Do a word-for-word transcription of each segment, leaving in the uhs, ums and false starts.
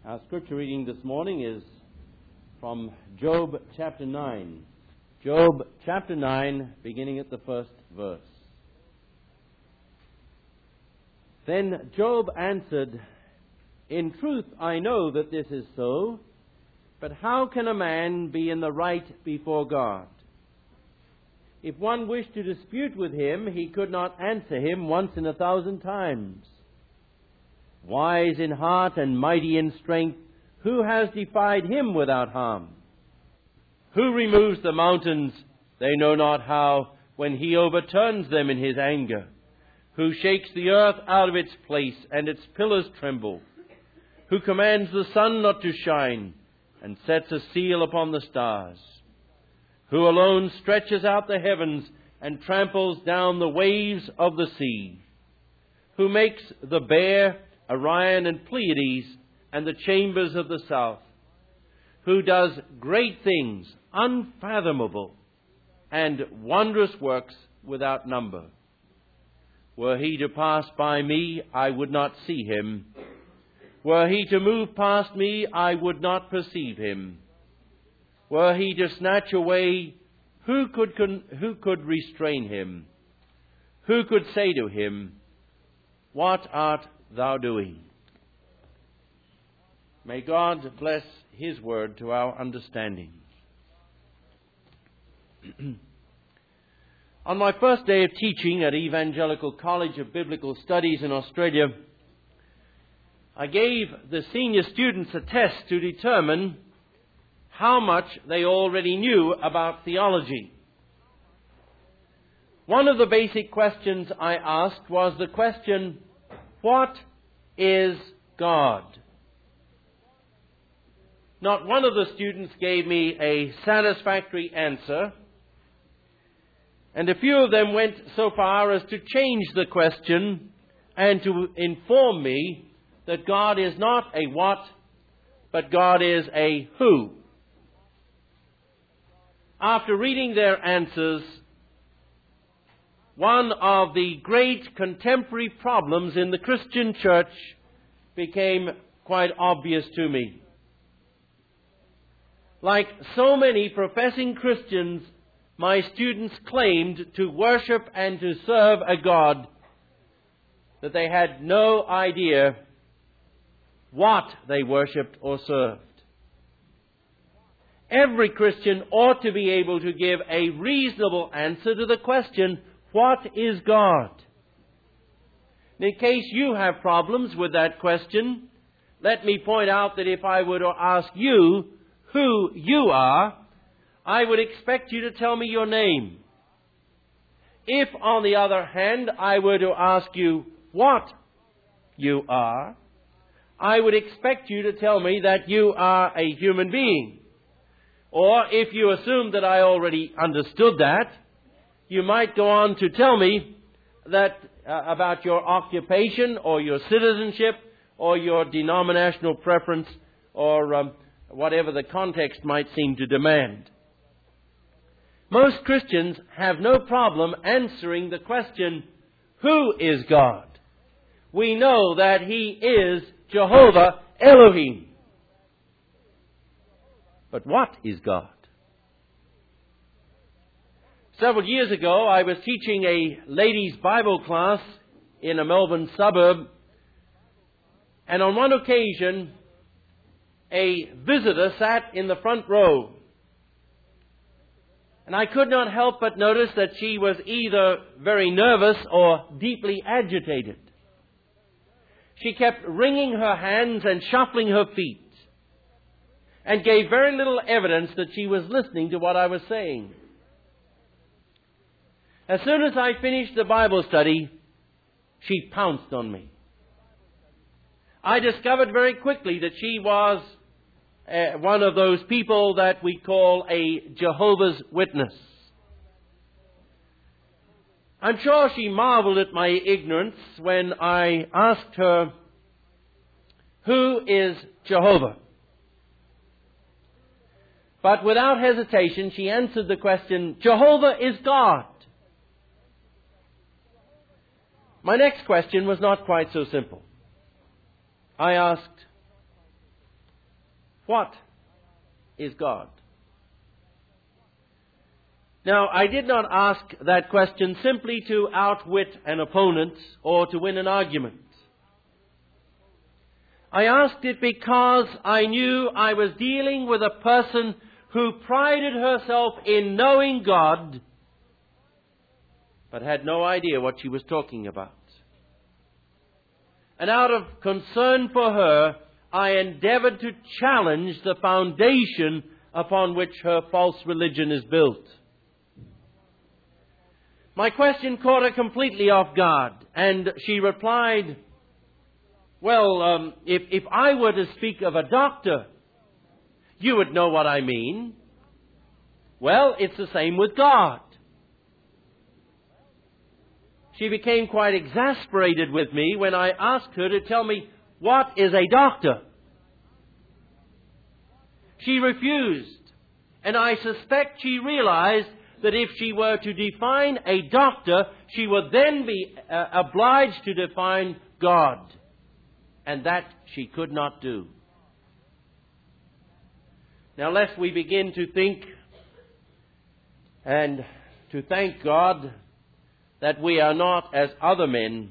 Our scripture reading this morning is from Job chapter nine. Job chapter nine, beginning at the first verse. Then Job answered, "In truth I know that this is so, but how can a man be in the right before God? If one wished to dispute with him, he could not answer him once in a thousand times. Wise in heart and mighty in strength, who has defied him without harm? Who removes the mountains, they know not how, when he overturns them in his anger? Who shakes the earth out of its place, and its pillars tremble? Who commands the sun not to shine, and sets a seal upon the stars? Who alone stretches out the heavens, and tramples down the waves of the sea? Who makes the Bear, Orion and Pleiades, and the chambers of the south? Who does great things, unfathomable, and wondrous works without number? Were he to pass by me, I would not see him. Were he to move past me, I would not perceive him. Were he to snatch away, who could, con- who could restrain him? Who could say to him, what art thou doing? May God bless His word to our understanding. On my first day of teaching at Evangelical College of Biblical Studies in Australia, I gave the senior students a test to determine how much they already knew about theology. One of the basic questions I asked was the question, what is God? Not one of the students gave me a satisfactory answer, and a few of them went so far as to change the question and to inform me that God is not a what, but God is a who. After reading their answers, one of the great contemporary problems in the Christian church became quite obvious to me. Like so many professing Christians, my students claimed to worship and to serve a God that they had no idea what they worshipped or served. Every Christian ought to be able to give a reasonable answer to the question, what is God? In case you have problems with that question, let me point out that if I were to ask you who you are, I would expect you to tell me your name. If, on the other hand, I were to ask you what you are, I would expect you to tell me that you are a human being. Or if you assume that I already understood that, you might go on to tell me that uh, about your occupation or your citizenship or your denominational preference or um, whatever the context might seem to demand. Most Christians have no problem answering the question, who is God? We know that He is Jehovah Elohim. But what is God? Several years ago, I was teaching a ladies' Bible class in a Melbourne suburb, and on one occasion, a visitor sat in the front row. And I could not help but notice that she was either very nervous or deeply agitated. She kept wringing her hands and shuffling her feet, and gave very little evidence that she was listening to what I was saying. As soon as I finished the Bible study, she pounced on me. I discovered very quickly that she was uh, one of those people that we call a Jehovah's Witness. I'm sure she marveled at my ignorance when I asked her, who is Jehovah? But without hesitation, she answered the question, Jehovah is God. My next question was not quite so simple. I asked, What is God? Now, I did not ask that question simply to outwit an opponent or to win an argument. I asked it because I knew I was dealing with a person who prided herself in knowing God, but had no idea what she was talking about. And out of concern for her, I endeavored to challenge the foundation upon which her false religion is built. My question caught her completely off guard, and she replied, well, um, if, if I were to speak of a doctor, you would know what I mean. Well, it's the same with God. She became quite exasperated with me when I asked her to tell me what is a doctor. She refused, and I suspect she realized that if she were to define a doctor, she would then be uh, obliged to define God. And that she could not do. Now, lest we begin to think and to thank God that we are not as other men,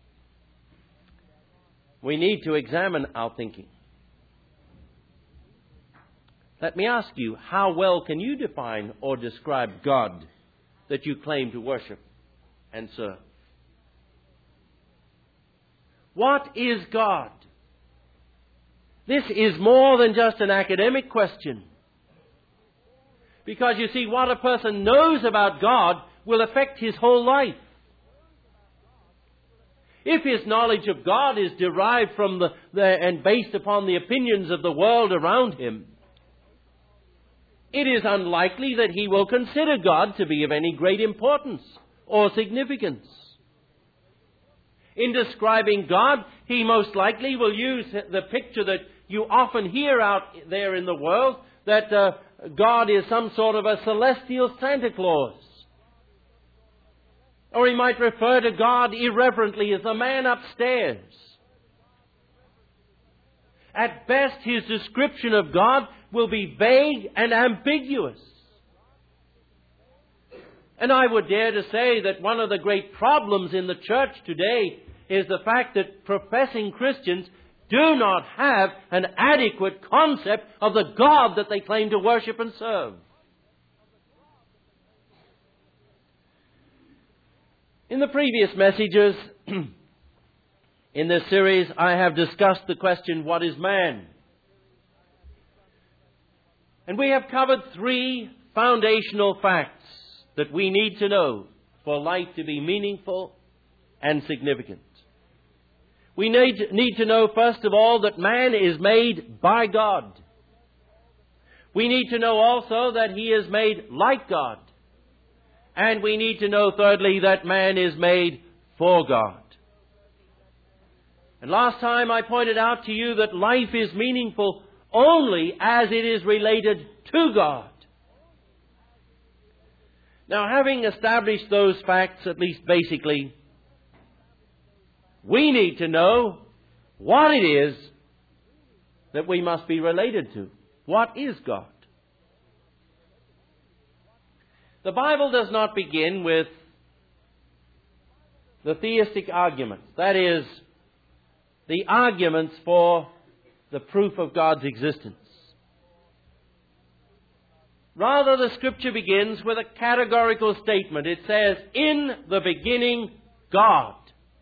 we need to examine our thinking. Let me ask you, how well can you define or describe God that you claim to worship and serve? What is God? This is more than just an academic question. Because you see, what a person knows about God will affect his whole life. If his knowledge of God is derived from the, the and based upon the opinions of the world around him, it is unlikely that he will consider God to be of any great importance or significance. In describing God, he most likely will use the picture that you often hear out there in the world, that uh, God is some sort of a celestial Santa Claus. Or he might refer to God irreverently as the man upstairs. At best, his description of God will be vague and ambiguous. And I would dare to say that one of the great problems in the church today is the fact that professing Christians do not have an adequate concept of the God that they claim to worship and serve. In the previous messages in this series, I have discussed the question, what is man? And we have covered three foundational facts that we need to know for life to be meaningful and significant. We need, need to know, first of all, that man is made by God. We need to know also that he is made like God. And we need to know, thirdly, that man is made for God. And last time I pointed out to you that life is meaningful only as it is related to God. Now, having established those facts, at least basically, we need to know what it is that we must be related to. What is God? The Bible does not begin with the theistic arguments. That is, the arguments for the proof of God's existence. Rather, the Scripture begins with a categorical statement. It says, "In the beginning, God."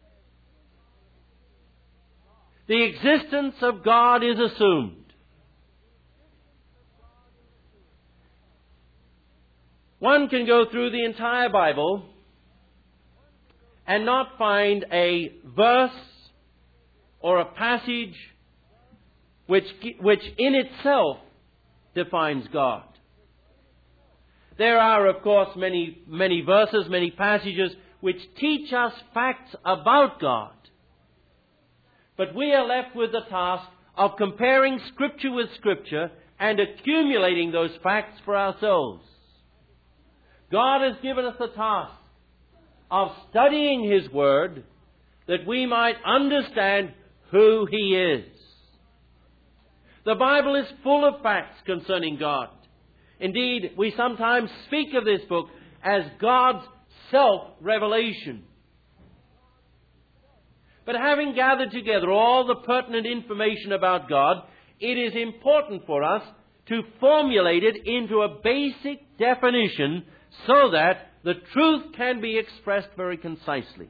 The existence of God is assumed. One can go through the entire Bible and not find a verse or a passage which, which in itself defines God. There are, of course, many, many verses, many passages which teach us facts about God. But we are left with the task of comparing Scripture with Scripture and accumulating those facts for ourselves. God has given us the task of studying His Word that we might understand who He is. The Bible is full of facts concerning God. Indeed, we sometimes speak of this book as God's self-revelation. But having gathered together all the pertinent information about God, it is important for us to formulate it into a basic definition so that the truth can be expressed very concisely.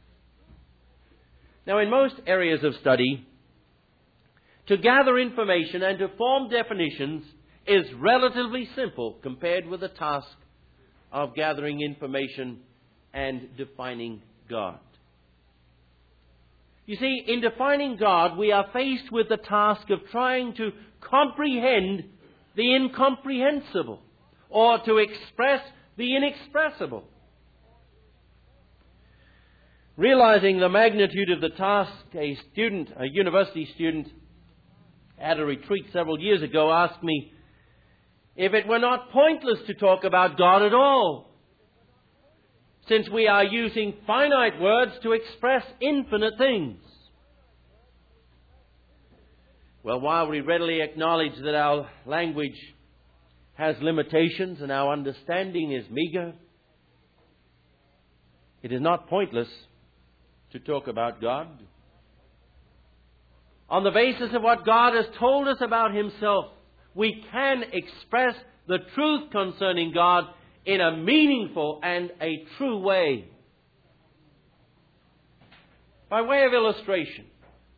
Now, in most areas of study, to gather information and to form definitions is relatively simple compared with the task of gathering information and defining God. You see, in defining God, we are faced with the task of trying to comprehend the incomprehensible, or to express the inexpressible. Realizing the magnitude of the task, a student, a university student, at a retreat several years ago asked me if it were not pointless to talk about God at all, since we are using finite words to express infinite things. Well, while we readily acknowledge that our language has limitations and our understanding is meager, it is not pointless to talk about God. On the basis of what God has told us about Himself, we can express the truth concerning God in a meaningful and a true way. By way of illustration,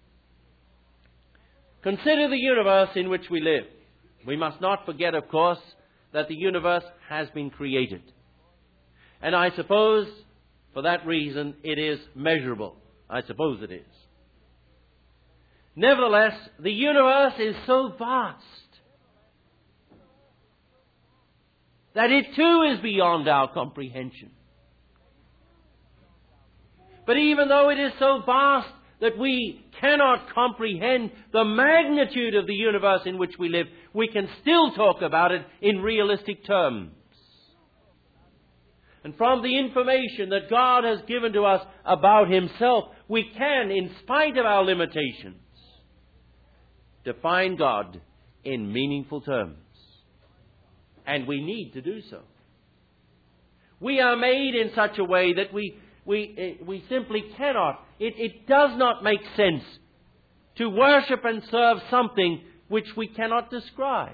consider the universe in which we live. We must not forget, of course, that the universe has been created. And I suppose, for that reason, it is measurable. I suppose it is. Nevertheless, the universe is so vast that it too is beyond our comprehension. But even though it is so vast that we cannot comprehend the magnitude of the universe in which we live, we can still talk about it in realistic terms. And from the information that God has given to us about Himself, we can, in spite of our limitations, define God in meaningful terms. And we need to do so. We are made in such a way that we we we simply cannot, it, it does not make sense to worship and serve something which we cannot describe.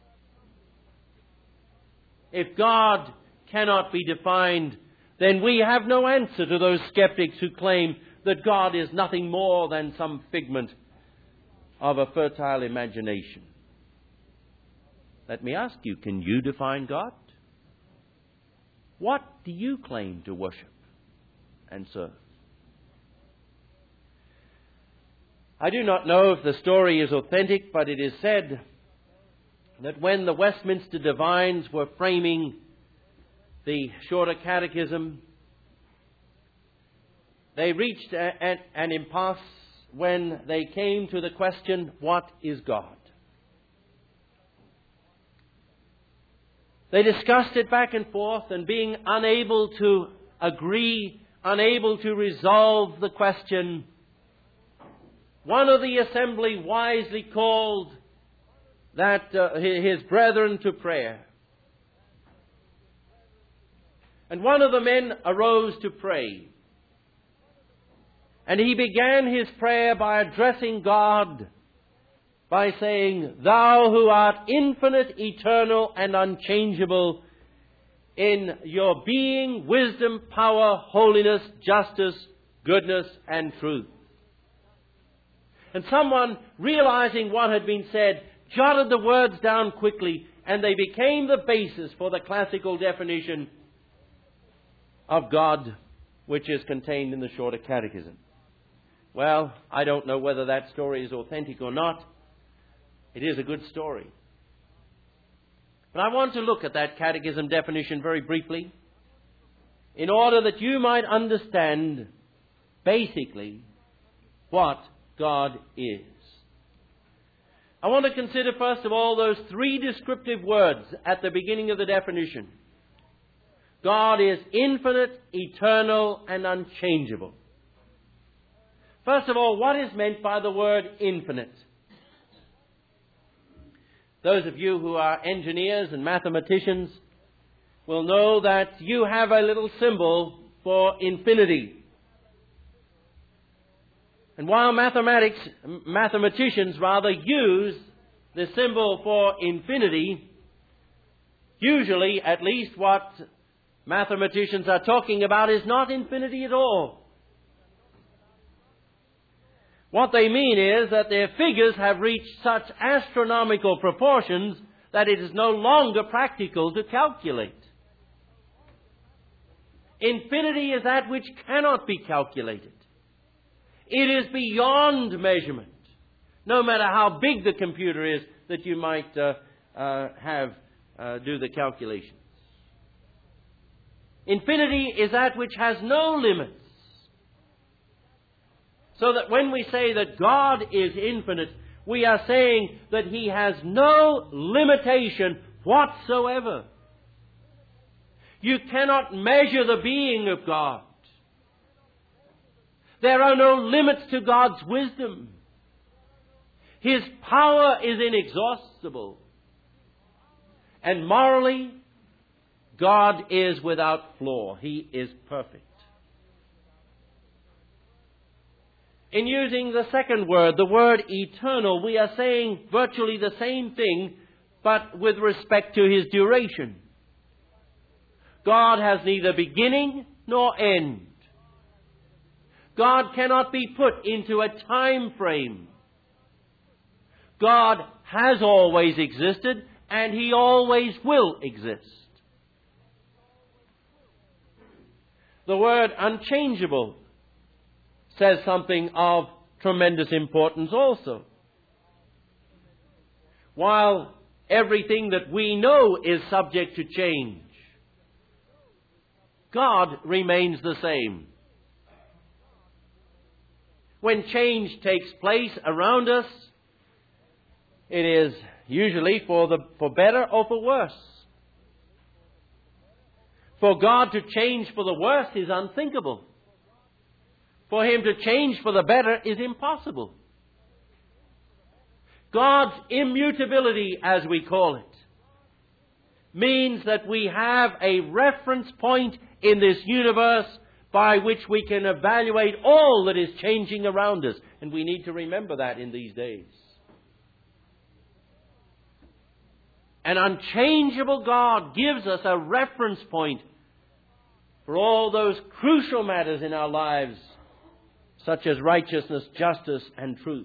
If God cannot be defined, then we have no answer to those skeptics who claim that God is nothing more than some figment of a fertile imagination. Let me ask you, can you define God? What do you claim to worship and serve? I do not know if the story is authentic, but it is said that when the Westminster divines were framing the Shorter Catechism, they reached a, a, an impasse when they came to the question, what is God? They discussed it back and forth, and being unable to agree, unable to resolve the question, one of the assembly wisely called that uh, his brethren to prayer. And one of the men arose to pray. And he began his prayer by addressing God, by saying, Thou who art infinite, eternal, and unchangeable in your being, wisdom, power, holiness, justice, goodness, and truth. And someone, realizing what had been said, jotted the words down quickly, and they became the basis for the classical definition of God, which is contained in the Shorter Catechism. Well, I don't know whether that story is authentic or not. It is a good story. But I want to look at that catechism definition very briefly in order that you might understand basically what God is. I want to consider first of all those three descriptive words at the beginning of the definition. God is infinite, eternal, and unchangeable. First of all, what is meant by the word infinite? Those of you who are engineers and mathematicians will know that you have a little symbol for infinity. And while mathematics, mathematicians rather use the symbol for infinity, usually, at least, what mathematicians are talking about is not infinity at all. What they mean is that their figures have reached such astronomical proportions that it is no longer practical to calculate. Infinity is that which cannot be calculated. It is beyond measurement, no matter how big the computer is that you might uh, uh, have uh, do the calculations. Infinity is that which has no limits. So that when we say that God is infinite, we are saying that He has no limitation whatsoever. You cannot measure the being of God. There are no limits to God's wisdom. His power is inexhaustible. And morally, God is without flaw. He is perfect. In using the second word, the word eternal, we are saying virtually the same thing, but with respect to His duration. God has neither beginning nor end. God cannot be put into a time frame. God has always existed, and He always will exist. The word unchangeable says something of tremendous importance also. While everything that we know is subject to change, God remains the same. When change takes place around us, it is usually for the for better or for worse. For God to change for the worse is unthinkable. For Him to change for the better is impossible. God's immutability, as we call it, means that we have a reference point in this universe by which we can evaluate all that is changing around us. And we need to remember that in these days. An unchangeable God gives us a reference point for all those crucial matters in our lives, such as righteousness, justice, and truth.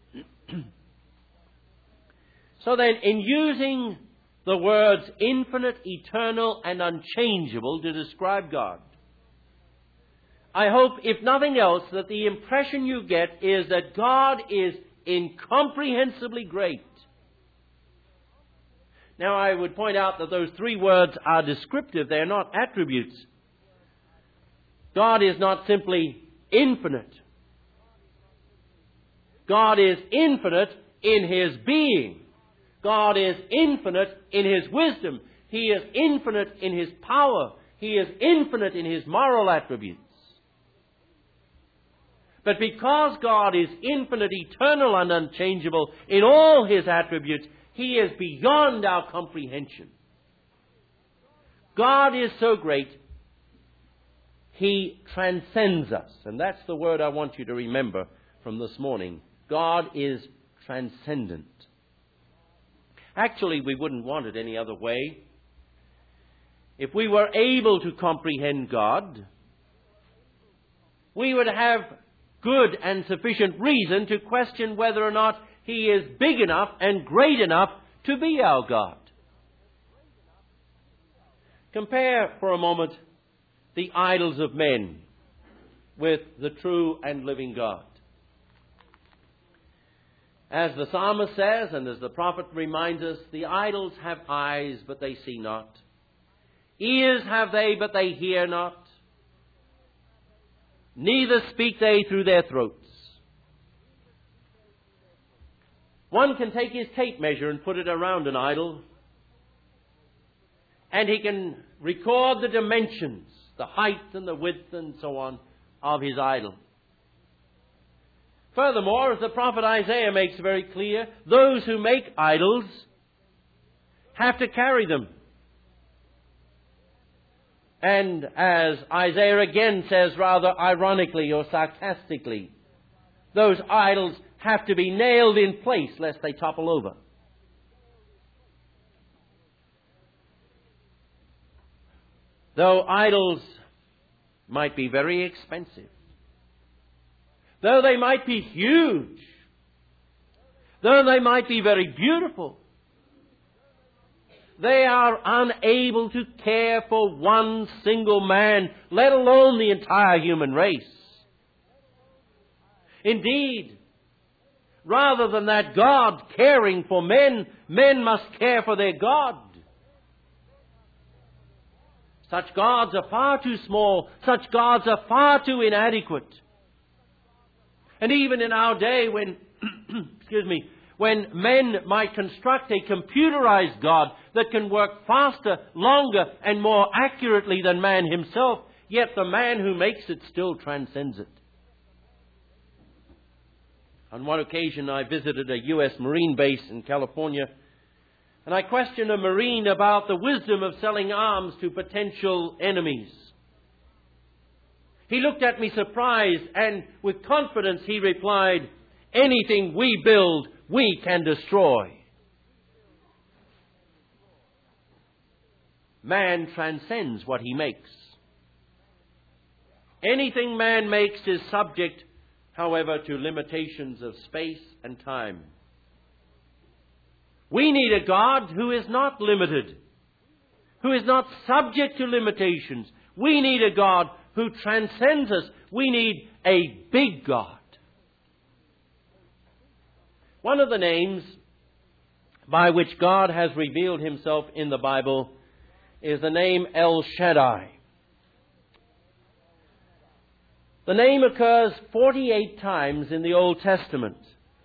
So then, in using the words infinite, eternal, and unchangeable to describe God, I hope, if nothing else, that the impression you get is that God is incomprehensibly great. Now, I would point out that those three words are descriptive. They are not attributes. God is not simply infinite. God is infinite in His being. God is infinite in His wisdom. He is infinite in His power. He is infinite in His moral attributes. But because God is infinite, eternal, and unchangeable in all His attributes, He is beyond our comprehension. God is so great, He transcends us. And that's the word I want you to remember from this morning. God is transcendent. Actually, we wouldn't want it any other way. If we were able to comprehend God, we would have good and sufficient reason to question whether or not He is big enough and great enough to be our God. Compare for a moment the idols of men with the true and living God. As the psalmist says, and as the prophet reminds us, the idols have eyes, but they see not. Ears have they, but they hear not. Neither speak they through their throats. One can take his tape measure and put it around an idol, and he can record the dimensions, the height and the width and so on, of his idol. Furthermore, as the prophet Isaiah makes very clear, those who make idols have to carry them. And as Isaiah again says, rather ironically or sarcastically, those idols have to be nailed in place lest they topple over. Though idols might be very expensive, though they might be huge, though they might be very beautiful, they are unable to care for one single man, let alone the entire human race. Indeed, rather than that God caring for men, men must care for their God. Such gods are far too small. Such gods are far too inadequate. And even in our day when, excuse me, when men might construct a computerized God that can work faster, longer, and more accurately than man himself, yet the man who makes it still transcends it. On one occasion, I visited a U S Marine base in California, and I questioned a Marine about the wisdom of selling arms to potential enemies. He looked at me surprised, and with confidence he replied, "Anything we build, we can destroy." Man transcends what he makes. Anything man makes is subject, however, to limitations of space and time. We need a God who is not limited, who is not subject to limitations. We need a God who transcends us. We need a big God. One of the names by which God has revealed himself in the Bible is the name El Shaddai. The name occurs forty-eight times in the Old Testament.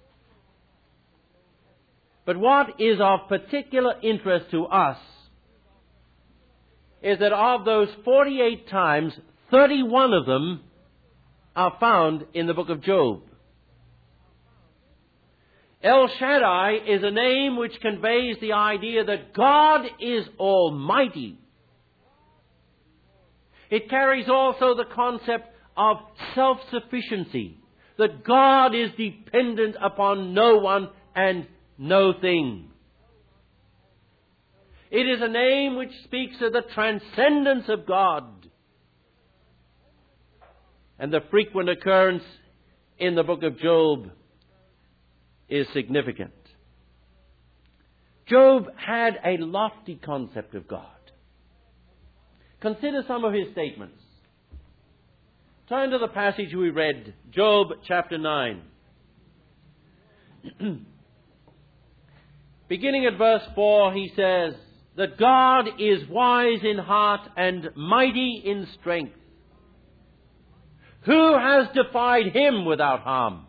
But what is of particular interest to us is that of those forty-eight times, thirty-one of them are found in the book of Job. El Shaddai is a name which conveys the idea that God is almighty. It carries also the concept of self-sufficiency, that God is dependent upon no one and no thing. It is a name which speaks of the transcendence of God. And the frequent occurrence in the book of Job is significant. Job had a lofty concept of God. Consider some of his statements. Turn to the passage we read, Job chapter nine. Beginning at verse four, he says that God is wise in heart and mighty in strength. Who has defied him without harm?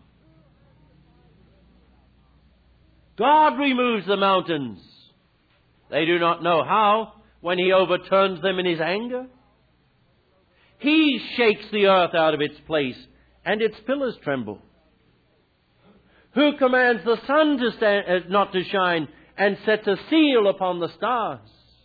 God removes the mountains. They do not know how when he overturns them in his anger. He shakes the earth out of its place, and its pillars tremble. Who commands the sun to stand, uh, not to shine, and sets a seal upon the stars?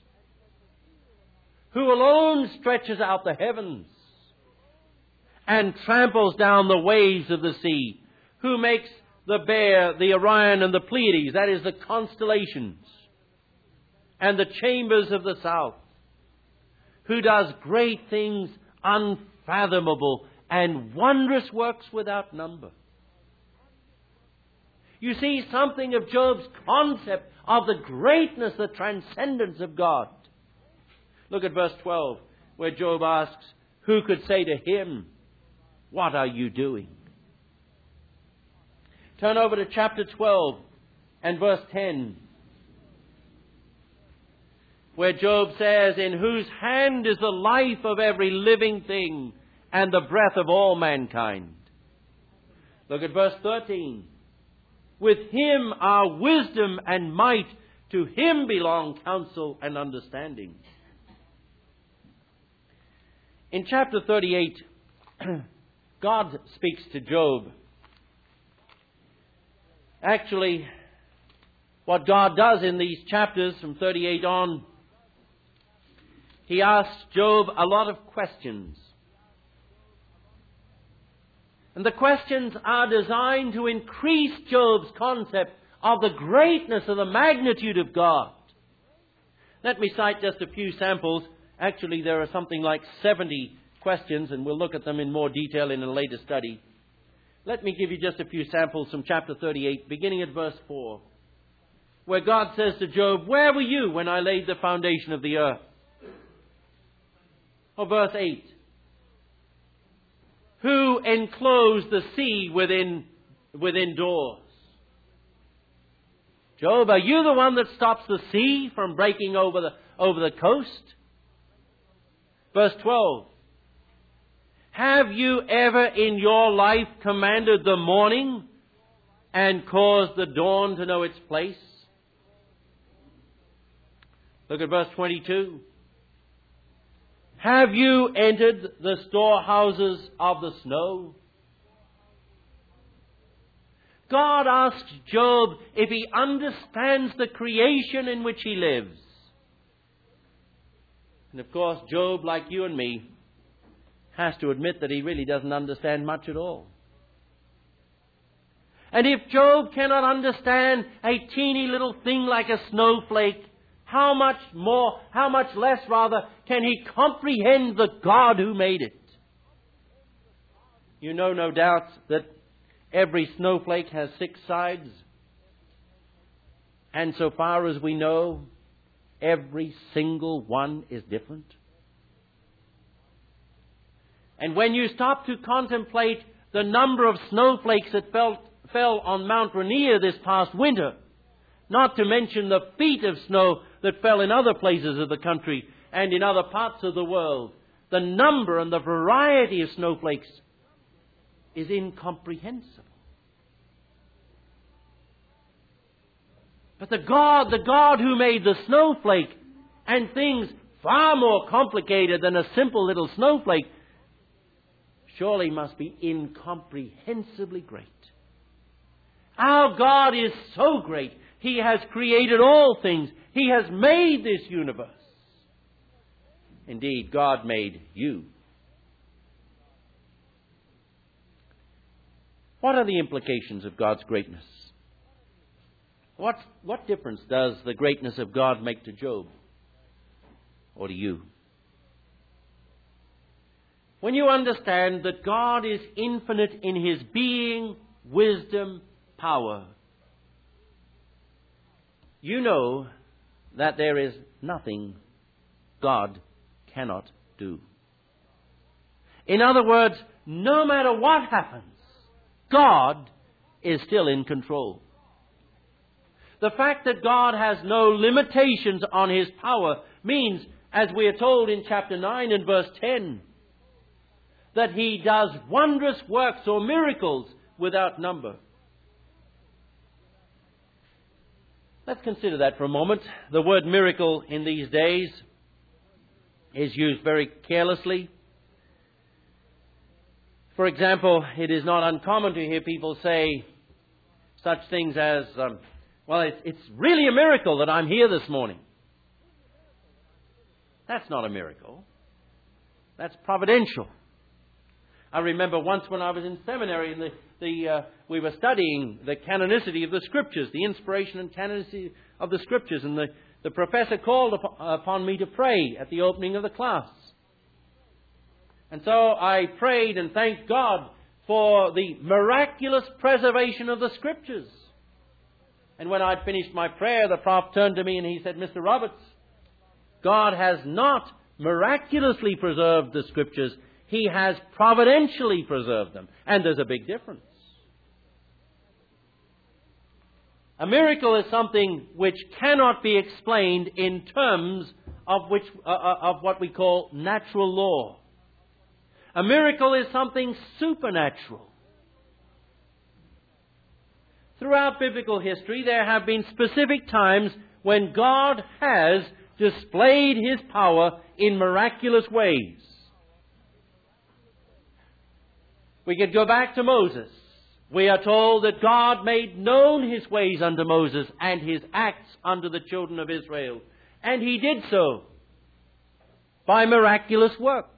Who alone stretches out the heavens and tramples down the waves of the sea? Who makes the Bear, the Orion, and the Pleiades, that is, the constellations, and the chambers of the south? Who does great things unfathomable and wondrous works without number? You see something of Job's concept of the greatness, the transcendence of God. Look at verse twelve, where Job asks, who could say to him, "What are you doing?" Turn over to chapter twelve and verse ten, where Job says, "In whose hand is the life of every living thing and the breath of all mankind." Look at verse thirteen. "With him are wisdom and might. To him belong counsel and understanding." In chapter thirty-eight, God speaks to Job. Actually, what God does in these chapters from thirty-eight on, He asks Job a lot of questions. And the questions are designed to increase Job's concept of the greatness of the magnitude of God. Let me cite just a few samples. Actually, there are something like seventy questions, and we'll look at them in more detail in a later study. Let me give you just a few samples from chapter thirty-eight, beginning at verse four, where God says to Job, "Where were you when I laid the foundation of the earth?" Or verse eight, "Who enclosed the sea within, within doors?" Job, are you the one that stops the sea from breaking over the, over the coast? Verse twelve, "Have you ever in your life commanded the morning and caused the dawn to know its place?" Look at verse twenty-two. "Have you entered the storehouses of the snow?" God asks Job if he understands the creation in which he lives. And of course, Job, like you and me, has to admit that he really doesn't understand much at all. And if Job cannot understand a teeny little thing like a snowflake, how much more, how much less rather, can he comprehend the God who made it? You know, no doubt, that every snowflake has six sides. And so far as we know, every single one is different. And when you stop to contemplate the number of snowflakes that fell, fell on Mount Rainier this past winter, not to mention the feet of snow that fell in other places of the country and in other parts of the world, the number and the variety of snowflakes is incomprehensible. But the God, the God who made the snowflake and things far more complicated than a simple little snowflake, surely must be incomprehensibly great. Our God is so great. He has created all things. He has made this universe. Indeed, God made you. What are the implications of God's greatness? What, what difference does the greatness of God make to Job or to you? When you understand that God is infinite in His being, wisdom, power, you know that there is nothing God cannot do. In other words, no matter what happens, God is still in control. The fact that God has no limitations on His power means, as we are told in chapter nine and verse ten, that He does wondrous works or miracles without number. Let's consider that for a moment. The word miracle in these days is used very carelessly. For example, it is not uncommon to hear people say such things as, um, well, it's, it's really a miracle that I'm here this morning. That's not a miracle. That's providential. I remember once when I was in seminary and the, the, uh, we were studying the canonicity of the Scriptures, the inspiration and canonicity of the Scriptures, and the, the professor called upon, upon me to pray at the opening of the class. And so I prayed and thanked God for the miraculous preservation of the Scriptures. And when I'd finished my prayer, the prof turned to me and he said, "Mister Roberts, God has not miraculously preserved the Scriptures. He has providentially preserved them." And there's a big difference. A miracle is something which cannot be explained in terms of which uh, of what we call natural law. A miracle is something supernatural. Throughout biblical history, there have been specific times when God has displayed His power in miraculous ways. We could go back to Moses We are told that God made known his ways unto Moses and his acts unto the children of Israel. And he did so by miraculous works.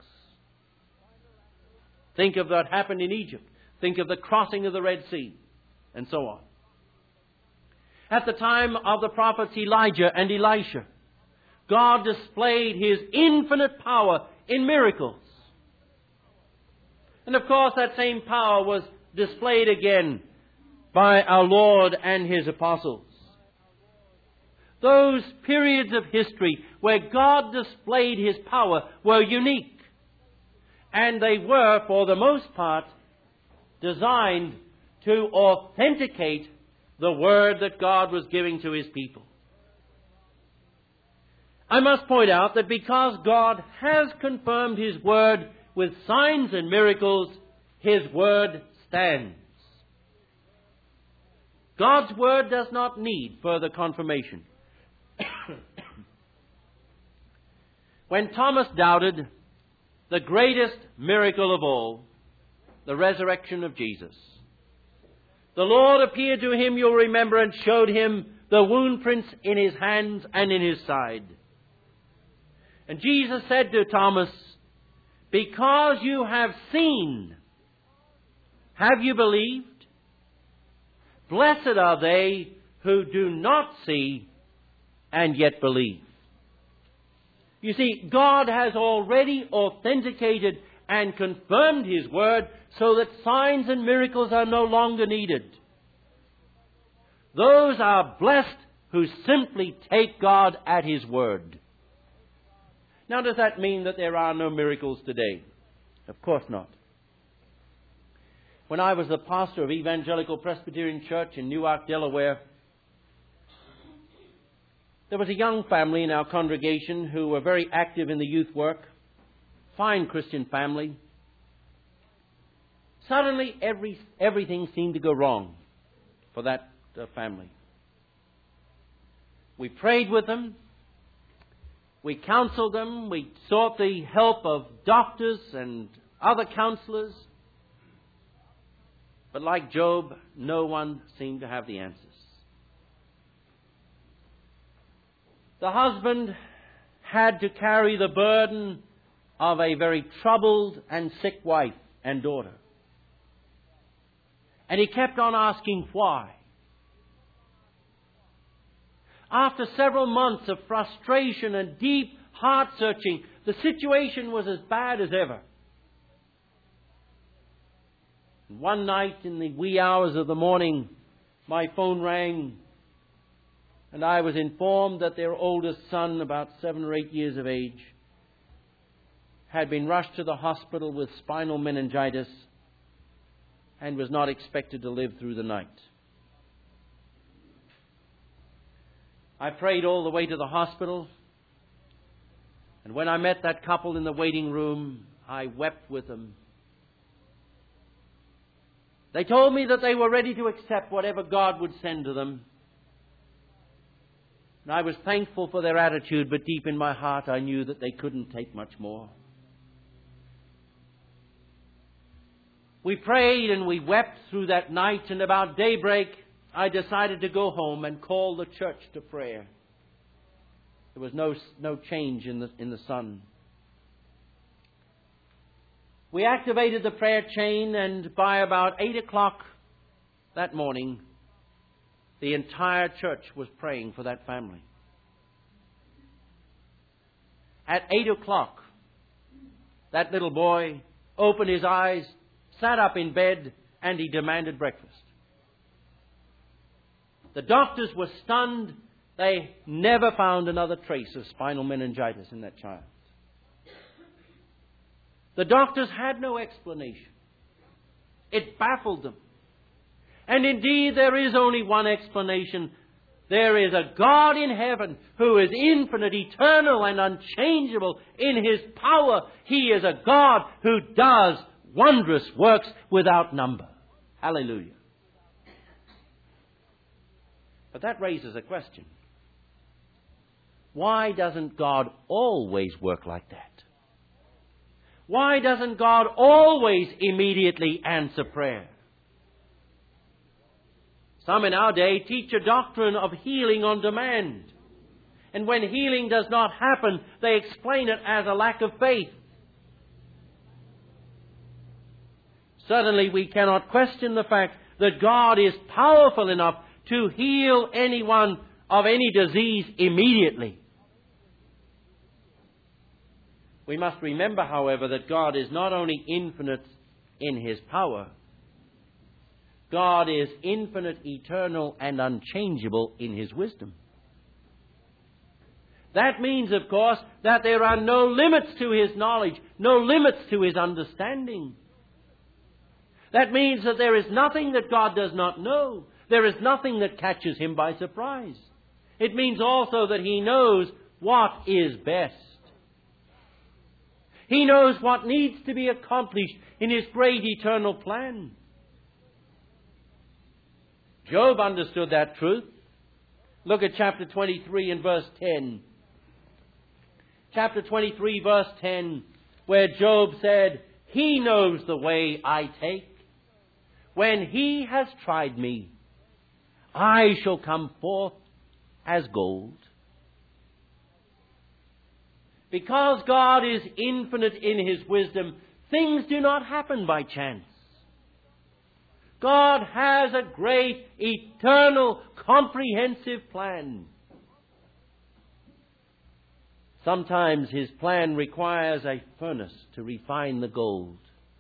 Think of what happened in Egypt. Think of the crossing of the Red Sea, and so on. At the time of the prophets Elijah and Elisha, God displayed his infinite power in miracles. And of course, that same power was displayed again by our Lord and his apostles. Those periods of history where God displayed his power were unique. And they were, for the most part, designed to authenticate the word that God was giving to his people. I must point out that because God has confirmed his word with signs and miracles, his word stands. God's word does not need further confirmation. When Thomas doubted the greatest miracle of all, the resurrection of Jesus, the Lord appeared to him, you'll remember, and showed him the wound prints in his hands and in his side. And Jesus said to Thomas, because you have seen, have you believed? Blessed are they who do not see and yet believe. You see, God has already authenticated and confirmed his word so that signs and miracles are no longer needed. Those are blessed who simply take God at his word. Now, does that mean that there are no miracles today? Of course not. When I was the pastor of Evangelical Presbyterian Church in Newark, Delaware, there was a young family in our congregation who were very active in the youth work. Fine Christian family. Suddenly, every, everything seemed to go wrong for that uh, family. We prayed with them. We counseled them. We sought the help of doctors and other counselors. But like Job, no one seemed to have the answers. The husband had to carry the burden of a very troubled and sick wife and daughter. And he kept on asking why. After several months of frustration and deep heart searching, the situation was as bad as ever. One night in the wee hours of the morning, my phone rang, and I was informed that their oldest son, about seven or eight years of age, had been rushed to the hospital with spinal meningitis and was not expected to live through the night. I prayed all the way to the hospital, and when I met that couple in the waiting room, I wept with them. They told me that they were ready to accept whatever God would send to them. And I was thankful for their attitude, but deep in my heart I knew that they couldn't take much more. We prayed and we wept through that night, and about daybreak I decided to go home and call the church to prayer. There was no, no change in the, in the sun. We activated the prayer chain, and by about eight o'clock that morning, the entire church was praying for that family. At eight o'clock, that little boy opened his eyes, sat up in bed, and he demanded breakfast. The doctors were stunned. They never found another trace of spinal meningitis in that child. The doctors had no explanation. It baffled them. And indeed, there is only one explanation. There is a God in heaven who is infinite, eternal, and unchangeable in his power. He is a God who does wondrous works without number. Hallelujah. But that raises a question. Why doesn't God always work like that? Why doesn't God always immediately answer prayer? Some in our day teach a doctrine of healing on demand. And when healing does not happen, they explain it as a lack of faith. Certainly we cannot question the fact that God is powerful enough to heal anyone of any disease immediately. We must remember, however, that God is not only infinite in His power, God is infinite, eternal, and unchangeable in His wisdom. That means, of course, that there are no limits to His knowledge, no limits to His understanding. That means that there is nothing that God does not know. There is nothing that catches Him by surprise. It means also that He knows what is best. He knows what needs to be accomplished in His great eternal plan. Job understood that truth. Look at chapter twenty-three and verse ten. Chapter twenty-three, verse ten, where Job said, He knows the way I take. When He has tried me, I shall come forth as gold. Because God is infinite in His wisdom, things do not happen by chance. God has a great, eternal, comprehensive plan. Sometimes His plan requires a furnace to refine the gold.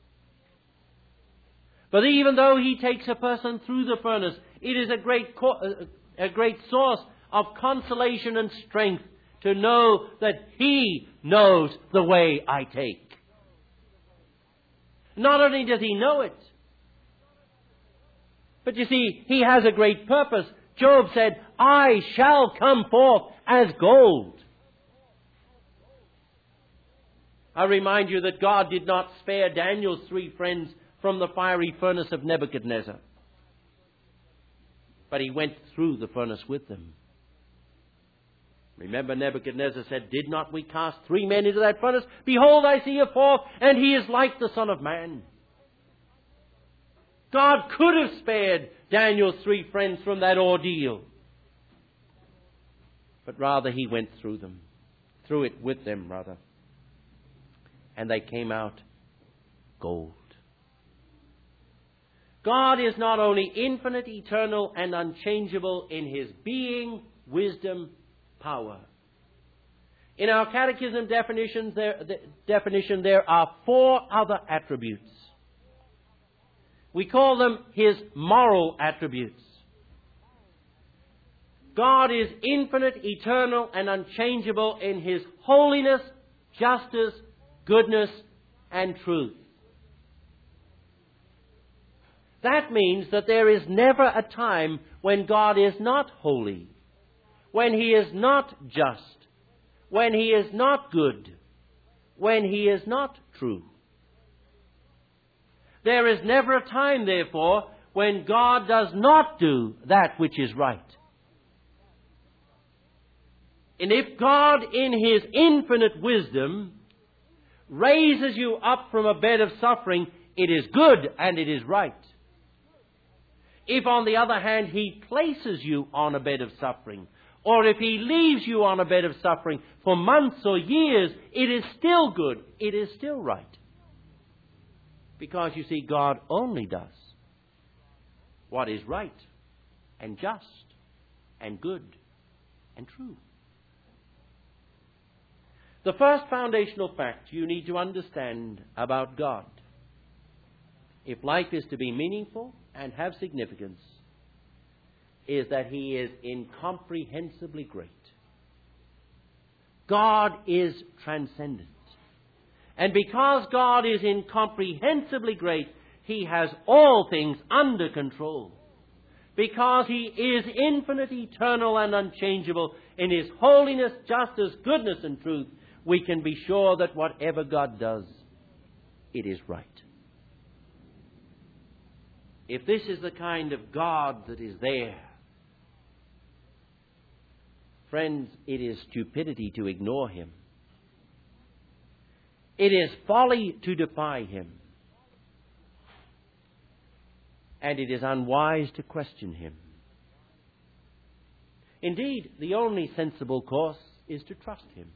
But even though He takes a person through the furnace, it is a great, co- a great source of consolation and strength to know that He knows the way I take. Not only does He know it, but you see, He has a great purpose. Job said, I shall come forth as gold. I remind you that God did not spare Daniel's three friends from the fiery furnace of Nebuchadnezzar. But He went through the furnace with them. Remember, Nebuchadnezzar said, Did not we cast three men into that furnace? Behold, I see a fourth, and he is like the Son of Man. God could have spared Daniel's three friends from that ordeal. But rather He went through them. Through it with them, rather. And they came out gold. God is not only infinite, eternal, and unchangeable in His being, wisdom, power. In our catechism definitions, there, the definition, there are four other attributes. We call them His moral attributes. God is infinite, eternal, and unchangeable in His holiness, justice, goodness, and truth. That means that there is never a time when God is not holy, when He is not just, when He is not good, when He is not true. There is never a time, therefore, when God does not do that which is right. And if God, in His infinite wisdom, raises you up from a bed of suffering, it is good and it is right. If, on the other hand, He places you on a bed of suffering, or if He leaves you on a bed of suffering for months or years, it is still good. It is still right. Because, you see, God only does what is right and just and good and true. The first foundational fact you need to understand about God, if life is to be meaningful and have significance, is that He is incomprehensibly great. God is transcendent. And because God is incomprehensibly great, He has all things under control. Because He is infinite, eternal, and unchangeable in His holiness, justice, goodness, and truth, we can be sure that whatever God does, it is right. If this is the kind of God that is there, friends, it is stupidity to ignore Him. It is folly to defy Him. And it is unwise to question Him. Indeed, the only sensible course is to trust him.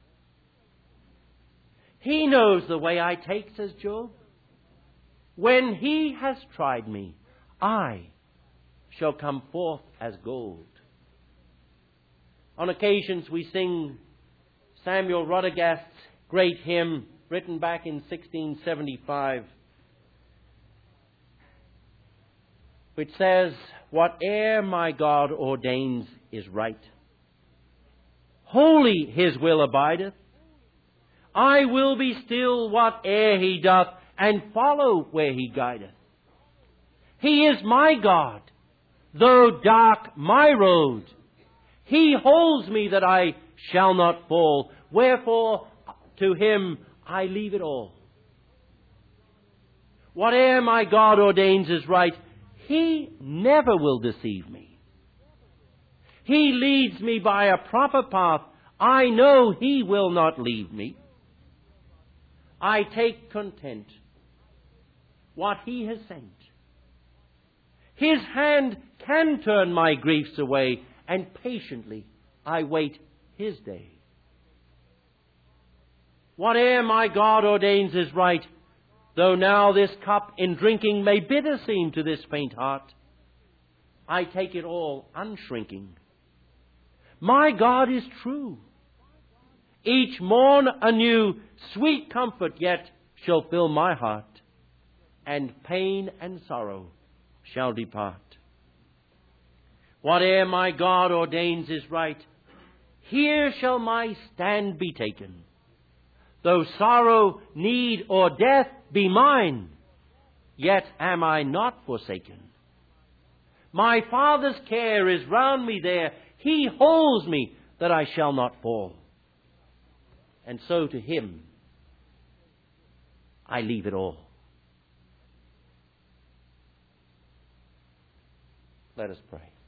He knows the way I take, says Job. When he has tried me, I shall come forth as gold. On occasions we sing Samuel Rodegast's great hymn, written back in sixteen seventy-five, which says, "Whate'er my God ordains is right. Holy his will abideth. I will be still whate'er he doth, and follow where he guideth. He is my God, though dark my road. He holds me that I shall not fall. Wherefore to him I leave it all. Whate'er my God ordains is right. He never will deceive me. He leads me by a proper path. I know he will not leave me. I take content what he has sent. His hand can turn my griefs away, and patiently I wait his day. Whate'er my God ordains is right, though now this cup in drinking may bitter seem to this faint heart. I take it all unshrinking. My God is true. Each morn anew, sweet comfort yet shall fill my heart, and pain and sorrow shall depart. Whate'er my God ordains is right. Here shall my stand be taken. Though sorrow, need, or death be mine, yet am I not forsaken. My Father's care is round me there. He holds me that I shall not fall. And so to him I leave it all. Let us pray.